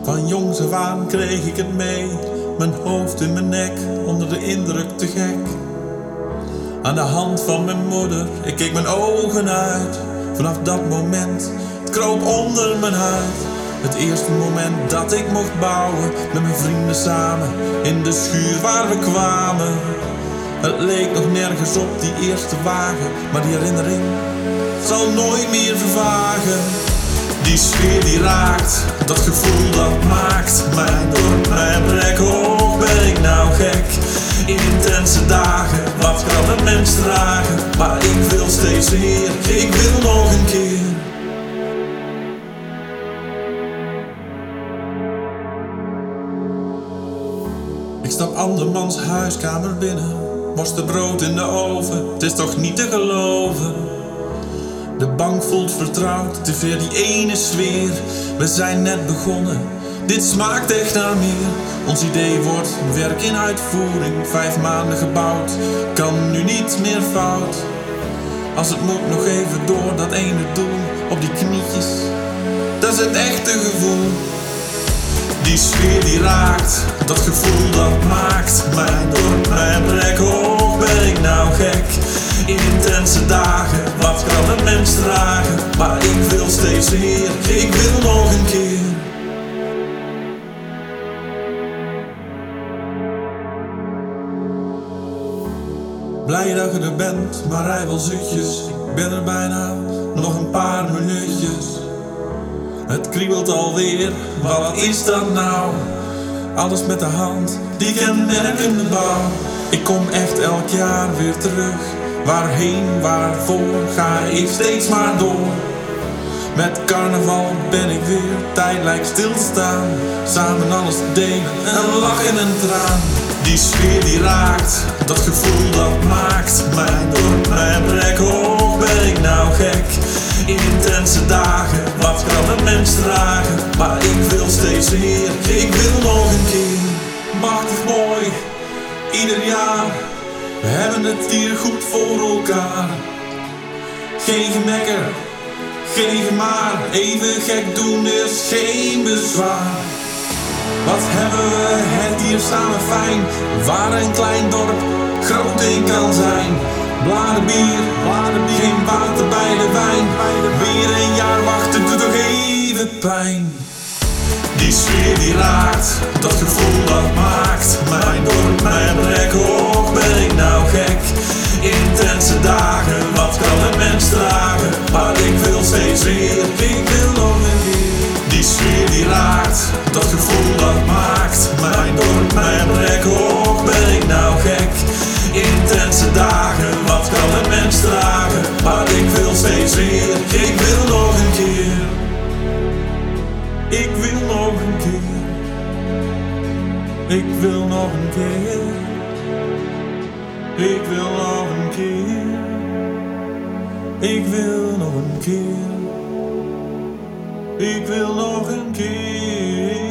Van jongs af aan kreeg ik het mee, mijn hoofd in mijn nek, onder de indruk te gek. Aan de hand van mijn moeder, ik keek mijn ogen uit. Vanaf dat moment, het kroop onder mijn huid. Het eerste moment dat ik mocht bouwen, met mijn vrienden samen, in de schuur waar we kwamen. Het leek nog nergens op die eerste wagen, maar die herinnering zal nooit meer vervagen. Die sfeer die raakt, dat gevoel dat maakt mijn dorp, mijn plek. Oh, ben ik nou gek? Intense dagen, wat kan een mens dragen? Maar ik wil steeds weer, ik wil nog een keer. Ik stap andermans huiskamer binnen, worsten brood in de oven, het is toch niet te geloven. De bank voelt vertrouwd, het is weer die ene sfeer. We zijn net begonnen, dit smaakt echt naar meer. Ons idee wordt werk in uitvoering, 5 maanden gebouwd, kan nu niet meer fout. Als het moet nog even door dat ene doel, op die knietjes, dat is het echte gevoel. Die sfeer die raakt, dat gevoel dat maakt mijn dorp, mijn plek. Oh, ben ik nou gek? Intense dagen, wat kan een mens dragen? Maar ik wil steeds weer, ik wil nog een keer. Blij dat je er bent, maar rij wel zoetjes. Ik ben er bijna, nog een paar minuutjes. Het kriebelt alweer, wat is dat nou? Alles met de hand, die kenmerkende bouw. Ik kom echt elk jaar weer terug. Waarheen, waarvoor, ga ik steeds maar door. Met carnaval ben ik weer, tijd lijkt stil te staan. Samen alles delen, een lach en een traan. Die sfeer die raakt, dat gevoel dat maakt mijn dorp, mijn plek. Oh, ben ik nou gek? Intense dagen, wat kan een mens dragen? Maar ik wil steeds weer, ik wil nog een keer. Machtig mooi, ieder jaar, we hebben het hier goed voor elkaar. Geen gemekker, geen gemaar, even gek doen is geen bezwaar. Wat hebben we het hier samen fijn, waar een klein dorp groot in kan zijn. Bladerbier, geen water bij de wijn. Weer een jaar wachten doet toch even pijn. Die sfeer die raakt, dat gevoel dat maakt mijn dorp, mijn plek. Oh, ben ik nou gek? Intense dagen, wat kan een mens dragen? Maar ik wil steeds weer, ik wil nog een keer. Die sfeer die raakt, dat gevoel dat maakt mijn dorp, mijn plek. Oh, ben ik nou gek? Intense dagen, wat kan een mens dragen? Maar ik wil steeds weer, ik wil nog een keer. Ik wil nog een keer. Ik wil nog een keer. Ik wil nog een keer. Ik wil nog een keer. Ik wil nog een keer.